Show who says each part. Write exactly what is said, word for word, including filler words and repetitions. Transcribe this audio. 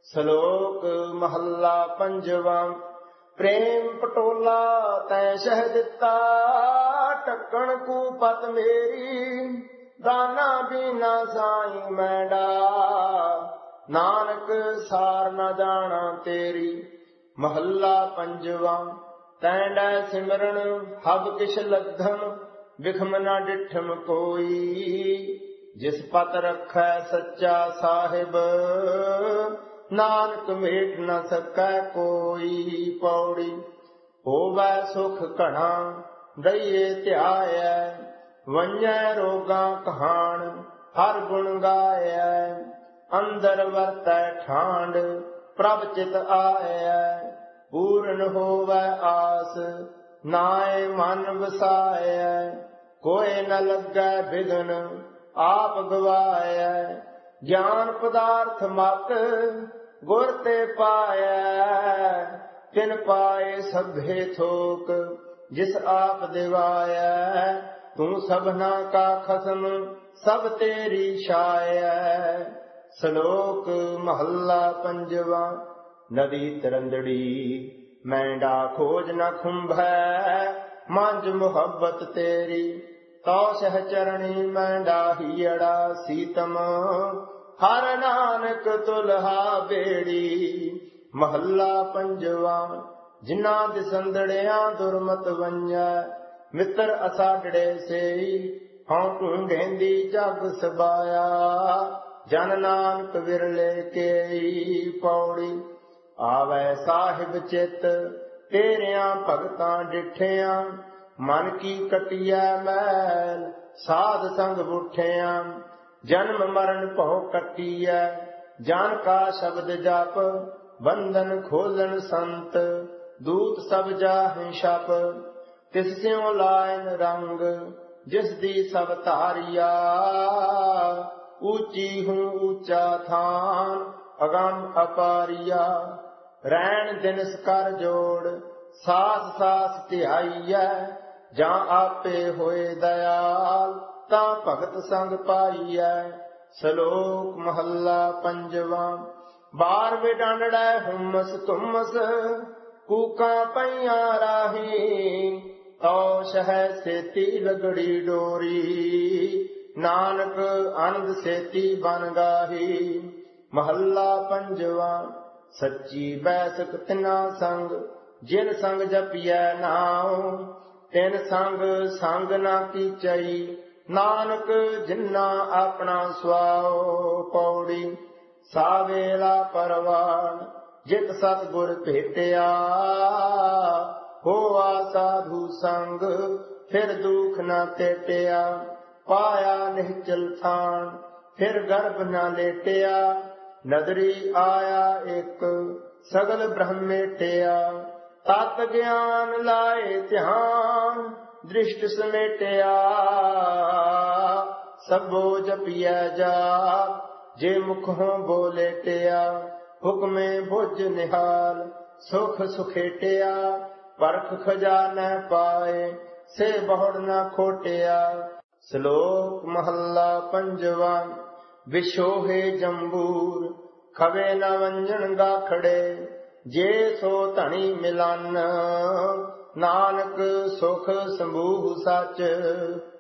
Speaker 1: ਸ਼ਲੋਕ ਮਹੱਲਾ ਪੰਜਵਾਂ। ਪ੍ਰੇਮ ਪਟੋਲਾ ਤੈ ਸ਼ਹਿ ਦਿੱਤਾ, ਢੱਕਣ ਕੂਪਤ ਮੇਰੀ, ਦਾਨਾ ਬੀਨਾ ਸਾਈ ਮੈਂਡਾ, ਨਾਨਕ ਸਾਰ ਨ ਜਾਣਾ ਤੇਰੀ। ਮਹੱਲਾ ਪੰਜਵਾਂ। ਤੈਂਡੈ ਸਿਮਰਨ ਹਬ ਕਿਛ ਲੱਧਮ, ਵਿਖਮ ਨ ਡਿਠਮ ਕੋਈ, ਜਿਸ ਪਤ ਰਖੈ ਸੱਚਾ ਸਾਹਿਬ, ਨਾਨਕ ਮੇਟ ਨ ਸਕੈ ਕੋਈ। ਪੌੜੀ। ਹੋਵੈ ਸੁਖ ਘਣਾ ਦਈਏ ਧਿਆਇਐ, ਵੰਝੈ ਰੋਗਾਂ ਕਹਾਣ ਹਰ ਗੁਣ ਗਾਇਐ, ਅੰਦਰ ਵਰਤੈ ਠਾਂਡ ਪ੍ਰਭ ਚਿਤ ਆਇਐ, ਪੂਰਨ ਹੋਵੈ ਆਸ ਨਾਏ ਮਨ ਵਸਾਇਐ, ਕੋਇ ਨ ਲੱਗੈ ਬਿਘਨ ਆਪ ਗਵਾਇਐ, ਗਿਆਨ ਪਦਾਰਥ ਮਤ ਗੁਰ ਤੇ ਪਾਇਐ, ਤਿਨ ਪਾਏ ਸਭੇ ਥੋਕ ਜਿਸ ਆਪ ਦਿਵਾਇਐ, ਤੂੰ ਸਭਨਾ ਕਾ ਖਸਮ ਸਭ ਤੇਰੀ ਛਾਇਐ। ਸ਼ਲੋਕ ਮਹੱਲਾ ਪੰਜਵਾਂ। ਨਦੀ ਤਰੰਦੜੀ ਮੈਂਡਾ ਖੋਜ ਨ ਖੁੰਭੈ, ਮੰਝ ਮੁਹੱਬਤ ਤੇਰੀ, ਤੋ ਸਹਿ ਚਰਣੀ ਮੈਂਡਾ ਹੀੜਾ ਸੀਤਮ, ਹਰ ਨਾਨਕ ਤੁਲਹਾ ਬੇੜੀ। ਮਹੱਲਾ ਪੰਜਵਾਂ। ਜਿਨ੍ਹਾਂ ਦਿਸੰਦੜਿਆਂ ਦੁਰਮਤ ਵੰਝੈ, ਮਿੱਤਰ ਅਸਾਡੜੇ ਸੇਈ, ਹਉ ਢੂੰਢੇਂਦੀ ਜਗ ਸਬਾਇਆ, ਜਨ ਨਾਨਕ ਵਿਰਲੇ ਕੇਈ। ਪੌੜੀ। ਆਵੈ ਸਾਹਿਬ ਚਿਤ ਤੇਰਿਆਂ ਭਗਤਾਂ ਡਿਠਿਆਂ, ਮਨ ਕੀ ਕਟਿਐ ਮੈਲ ਸਾਧ ਸੰਗ ਬੁਠਿਆਂ, ਜਨਮ ਮਰਨ ਭਉ ਕੱਟੀਐ, ਜਾਨ ਕਾ ਸ਼ਬਦ ਜਪ, ਬੰਧਨ ਖੋਲਣ ਸੰਤ, ਦੂਤ ਸਭ ਜਾਹਿ ਛਪ, ਤਿਸ ਸਿਉ ਲਾਇਨ ਰੰਗ, ਜਿਸ ਦੀ ਸਭ ਧਾਰਿਆ, ਊਚੀ ਹੂੰ ਊਚਾ ਥਾਨ, ਅਗੰਮ ਅਪਾਰੀਆ, ਰੈਣ ਦਿਨਸ ਕਰ ਜੋੜ, ਸਾਸ ਸਾਸ ਧਿਆਈਐ, ਜਾਂ ਆਪੇ ਹੋਏ ਦਇਆਲ, ਤਾਂ ਭਗਤ ਸੰਗ ਪਾਈਐ। ਸ਼ਲੋਕ ਮਹੱਲਾ ਪੰਜਵਾਂ। ਬਾਰ ਵਿਡਾਂਡੜੈ ਹੁਮਸ ਧੁਮਸ, ਕੂਕਾਂ ਪਈਆਂ ਰਾਹੀ, ਤਉ ਸਹਿ ਸੇਤੀ ਲਗੜੀ ਡੋਰੀ, ਨਾਨਕ ਅਨੰਦ ਸੇਤੀ ਬਨ ਗਾਹੀ। ਮਹੱਲਾ ਪੰਜਵਾਂ। ਸੱਚੀ ਬੈਸਕ ਤਿਨਾ ਸੰਗ, ਜਿਨ ਸੰਗ ਜਪੀਐ ਨਾਉ, ਤਿਨ ਸੰਗ ਸੰਗ ਨਾ ਕੀਚਈ, ਨਾਨਕ ਜਿਨਾ ਆਪਣਾ ਸੁਆਉ। ਪੌੜੀ। ਸਾਵੇਲਾ ਪਰਵਾਨ ਜਿਤ ਸਤਿਗੁਰ ਭੇਟਿਆ, ਹੋਆ ਸਾਧੂ ਸੰਗ ਫਿਰ ਦੁਖ ਨਾ ਤੇਟਿਆ, ਪਾਇਆ ਨਿਹਚਲ ਥਾਨ ਫਿਰ ਗਰਭ ਨਾ ਲੇਟਿਆ, ਨਦਰੀ ਆਇਆ ਇੱਕ ਸਗਲ ਬ੍ਰਹਮ ਮੇਟਿਆ, ਤਤ ਗਿਆਨ ਲਾਏ ਧਿਆਨ ਦ੍ਰਿਸ਼ਟ ਸਮੇਟਿਆ, ਸਭੋ ਜਪੀਐ ਜਾਪ, ਜੇ ਮੁਖੋਂ ਬੋਲੇਟਿਆ, ਹੁਕਮੇ ਬੁਝ ਨਿਹਾਲ ਸੁਖ ਸੁਖੇਟਿਆ, ਪਰਖ ਖਜ਼ਾਨੈ ਪਾਏ ਸੇ ਬਹੁੜ ਨਾ ਖੋਟਿਆ। ਸ਼ਲੋਕ ਮਹੱਲਾ ਪੰਜਵਾਂ। ਵਿਛੋਹੇ ਜੰਬੂਰ ਖਵੇ ਨ ਵੰਜਣ ਗਾਖੜੇ, ਜੇ ਸੋ ਧਣੀ ਮਿਲਨ, ਨਾਨਕ ਸੁਖ ਸੰਬੂਹ ਸੱਚ,